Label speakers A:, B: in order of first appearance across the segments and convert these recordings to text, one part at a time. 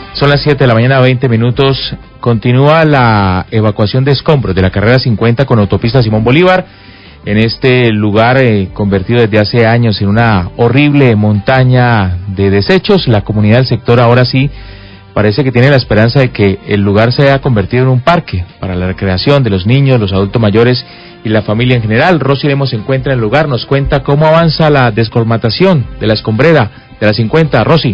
A: Son las 7 de la mañana, 20 minutos. Continúa la evacuación de escombros de la carrera 50 con autopista Simón Bolívar. En este lugar convertido desde hace años en una horrible montaña de desechos, la comunidad del sector ahora sí parece que tiene la esperanza de que el lugar se haya convertido en un parque para la recreación de los niños, los adultos mayores y la familia en general. Rosy Lemos se encuentra en el lugar, nos cuenta cómo avanza la descolmatación de la escombrera de la 50. Rosy.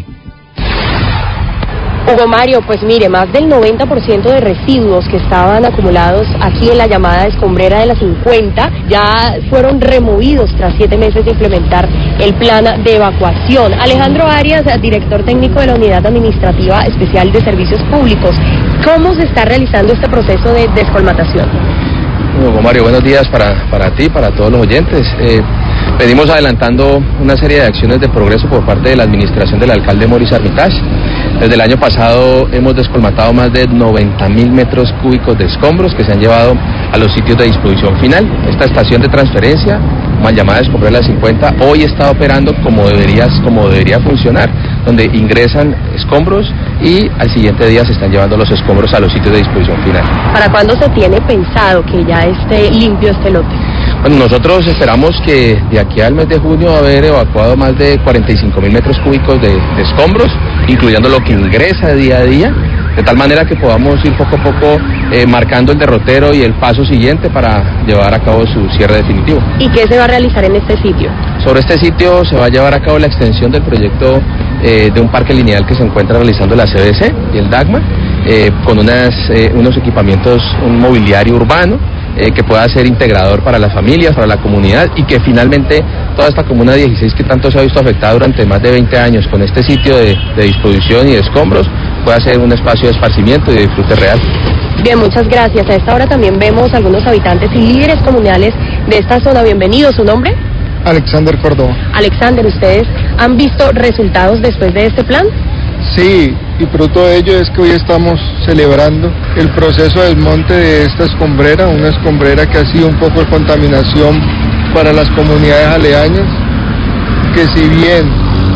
B: Hugo Mario, pues mire, más del 90% de residuos que estaban acumulados aquí en la llamada escombrera de la 50 ya fueron removidos tras 7 meses de implementar el plan de evacuación. Alejandro Arias, director técnico de la Unidad Administrativa Especial de Servicios Públicos, ¿cómo se está realizando este proceso de descolmatación?
C: Hugo Mario, buenos días para ti, para todos los oyentes. Venimos adelantando una serie de acciones de progreso por parte de la administración del alcalde Maurice Armitage. Desde el año pasado hemos descolmatado más de 90.000 metros cúbicos de escombros que se han llevado a los sitios de disposición final. Esta estación de transferencia, mal llamada escombrera 50, hoy está operando como debería funcionar, donde ingresan escombros y al siguiente día se están llevando los escombros a los sitios de disposición final.
B: ¿Para cuándo se tiene pensado que ya esté limpio este lote?
C: Bueno, nosotros esperamos que de aquí al mes de junio haber evacuado más de 45.000 metros cúbicos de escombros, incluyendo lo que ingresa día a día, de tal manera que podamos ir poco a poco marcando el derrotero y el paso siguiente para llevar a cabo su cierre definitivo.
B: ¿Y qué se va a realizar en este sitio?
C: Sobre este sitio se va a llevar a cabo la extensión del proyecto de un parque lineal que se encuentra realizando la CBC y el DAGMA, con unos equipamientos, un mobiliario urbano, que pueda ser integrador para las familias, para la comunidad, y que finalmente toda esta comuna 16 que tanto se ha visto afectada durante más de 20 años con este sitio de disposición y de escombros pueda ser un espacio de esparcimiento y de disfrute real.
B: Bien, muchas gracias. A esta hora también vemos algunos habitantes y líderes comunales de esta zona. Bienvenido, ¿su nombre?
D: Alexander Córdoba.
B: Alexander, ¿ustedes han visto resultados después de este plan?
D: Sí, y fruto de ello es que hoy estamos celebrando el proceso de desmonte de esta escombrera, una escombrera que ha sido un poco de contaminación para las comunidades aledañas, que si bien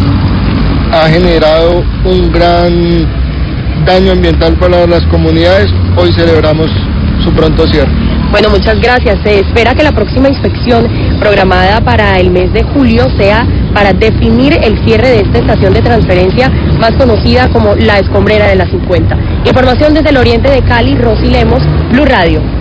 D: ha generado un gran daño ambiental para las comunidades, hoy celebramos su pronto cierre.
B: Bueno, muchas gracias. Se espera que la próxima inspección programada para el mes de julio sea para definir el cierre de esta estación de transferencia más conocida como la escombrera de la 50. Información desde el oriente de Cali, Rosy Lemos, Blue Radio.